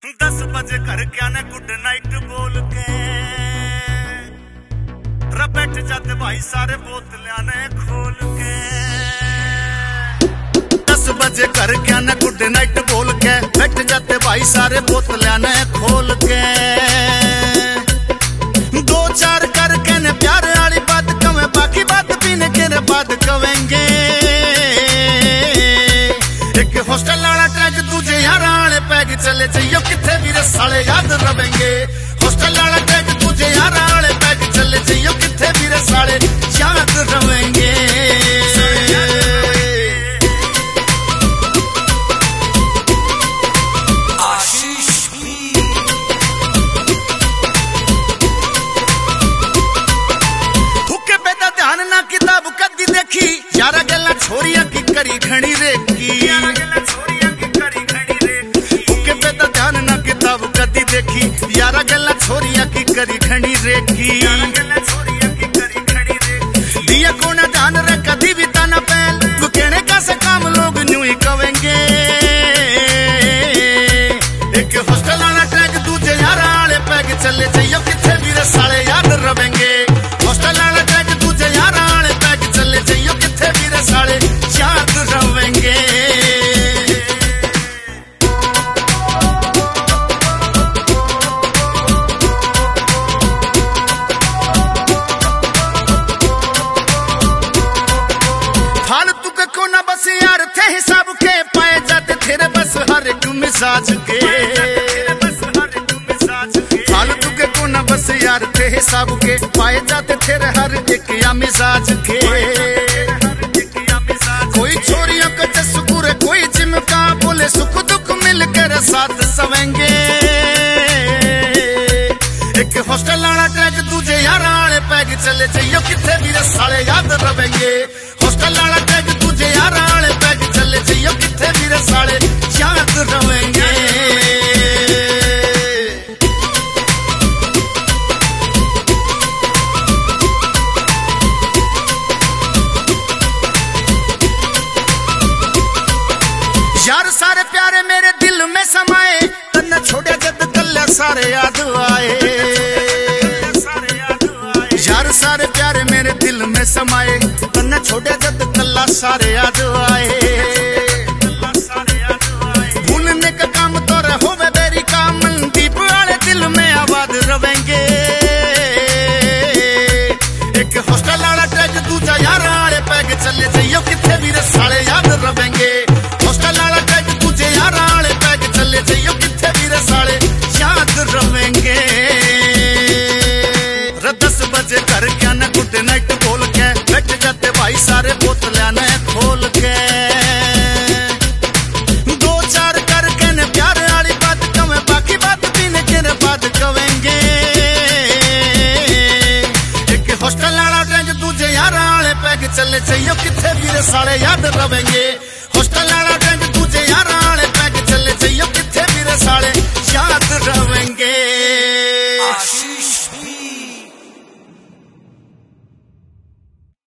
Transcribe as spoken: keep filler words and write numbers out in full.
दस बजे घर क्या ने गुड नाइट बोल के बैठ जाते भाई सारे बोतलियां ने खोल के। दस बजे घर क्या ने गुड नाइट बोल के बैठ जाते भाई सारे बोतलियां ने खोल के। दो चार करके ने प्यार वाली बात कवे बाकी बात पीने के बाद कवेंगे। एक हॉस्टल वाला ट्रैक दूजे यार वाले पैग चले जाइयो किथे भी साले याद रवेंगे। हॉस्टल वाला ट्रैक दूजे यार वाले पैग चले जाइयो किथे भी साले याद रवेंगे। हुक्के पे दा ध्यान ना किताब कदी देखी यारा गल्ला छोरियां की करी घणी रेकी। हुक्के पे दा ध्यान ना किताब कदी देखी यारा गल्ला छोरियां की करी घणी रेकी। दिया कोना ध्यान रे कदी भी ताना पहल तू कहने का से काम लोग न्यू ही कवेंगे। एक हॉस्टल वाला ट्रैक दूजे यार वाले पैग चले जाइयो किथे भी साले याद रवेंगे। हॉस्टल वाला ट्रैक दूजे यार वाले पैग चले जाइयो किथे भी साले याद रवेंगे। फालतू के कोना बस यार थे हिसाब के पाए जाते तेरे बस हर एक मिजाज के। फालतू के कोना बस यार थे हिसाब के पाए जाते तेरे हर एक या मिजाज के। कोई छोरियों का जसुकुर कोई चिमका बोले सुख दुख मिलकर साथ सवेंगे। एक हॉस्टल वाला ट्रैक दूजे यार वाले पैग चले जाइयो किथे भी साले याद रवेंगे। हॉस्टल वाला ट्रैक दूजे यार वाले पैग चले जाइयो किथे भी साले याद रवेंगे। यार सारे प्यारे मेरे दिल में समाए तन्ना छोड़े जद कल्ला सारे याद आए। यार सारे प्यारे मेरे दिल में समाए तन्ना छोड़े जद कल्ला सारे याद आए। भूलने का काम तो रहो वे बेरी का मनदीप वाले दिल में आबाद रवेंगे। एक हॉस्टल वाला ट्रैक दूजा यार वाले पैग चले जाइयो किथे भी साले याद रवेंगे। हॉस्टल वाला ट्रैक दूजे यार वाले पैग चले जाइयो किथे भी साले याद रवेंगे। दस बजे घर क्या न गुड नाइट बोल के बैठ जाते भाई सारे बोतलियां ने खोल के। दो चार करके ने प्यार वाली बात कवे बाकी बात पीने के बाद कवेंगे। एक हॉस्टल वाला ट्रैक दूजे यार वाले पैग चले जाइयो किथे भी साले याद रवेंगे। हॉस्टल